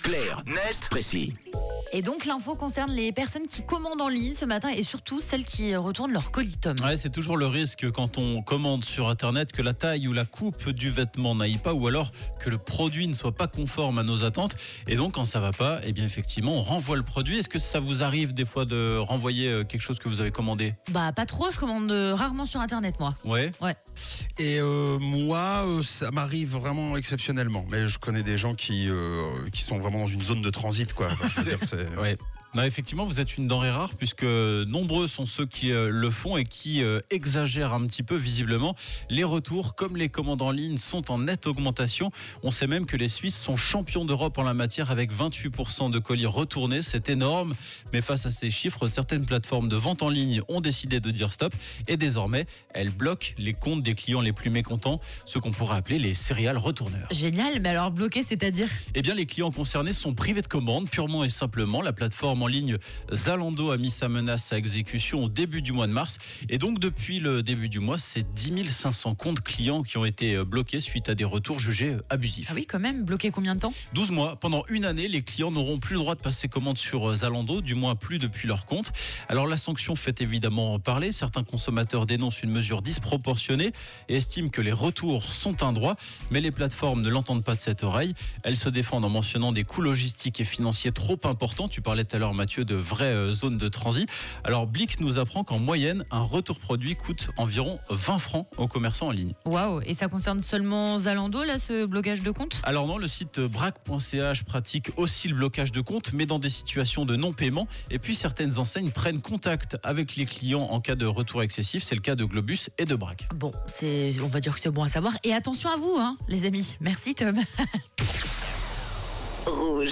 Clair, net, précis. Et donc l'info concerne les personnes qui commandent en ligne ce matin et surtout celles qui retournent leur colis, Tom. Ouais, c'est toujours le risque quand on commande sur Internet que la taille ou la coupe du vêtement n'aille pas ou alors que le produit ne soit pas conforme à nos attentes. Et donc quand ça va pas, eh bien effectivement on renvoie le produit. Est-ce que ça vous arrive des fois de renvoyer quelque chose que vous avez commandé ? Bah pas trop, je commande rarement sur Internet moi. Ouais. Et moi, ça m'arrive vraiment exceptionnellement. Mais je connais des gens qui sont vraiment dans une zone de transit, quoi. C'est-à-dire, Ouais. Non, effectivement, vous êtes une denrée rare puisque nombreux sont ceux qui le font et qui exagèrent un petit peu visiblement. Les retours, comme les commandes en ligne, sont en nette augmentation. On sait même que les Suisses sont champions d'Europe en la matière avec 28% de colis retournés. C'est énorme. Mais face à ces chiffres, certaines plateformes de vente en ligne ont décidé de dire stop. Et désormais, elles bloquent les comptes des clients les plus mécontents, ceux qu'on pourrait appeler les serial retourneurs. Génial, mais alors bloqué, c'est-à-dire ? Eh bien, les clients concernés sont privés de commande, purement et simplement. La plateforme en ligne Zalando a mis sa menace à exécution au début du mois de mars. Et donc, depuis le début du mois, c'est 10 500 comptes clients qui ont été bloqués suite à des retours jugés abusifs. Ah oui, quand même, bloqué combien de temps ? 12 mois. Pendant une année, les clients n'auront plus le droit de passer commande sur Zalando, du moins plus depuis leur compte. Alors, la sanction fait évidemment parler. Certains consommateurs dénoncent une mesure disproportionnée et estiment que les retours sont un droit. Mais les plateformes ne l'entendent pas de cette oreille. Elles se défendent en mentionnant des coûts logistiques et financiers trop importants. Tu parlais tout à l'heure, Mathieu, de vraies zones de transit. Alors Blick nous apprend qu'en moyenne, un retour produit coûte environ 20 francs aux commerçants en ligne. Waouh, et ça concerne seulement Zalando, là, ce blocage de compte ? Alors non, le site brac.ch pratique aussi le blocage de compte, mais dans des situations de non-paiement. Et puis certaines enseignes prennent contact avec les clients en cas de retour excessif. C'est le cas de Globus et de Brac. Bon, on va dire que c'est bon à savoir. Et attention à vous, les amis. Merci, Tom. Rouge.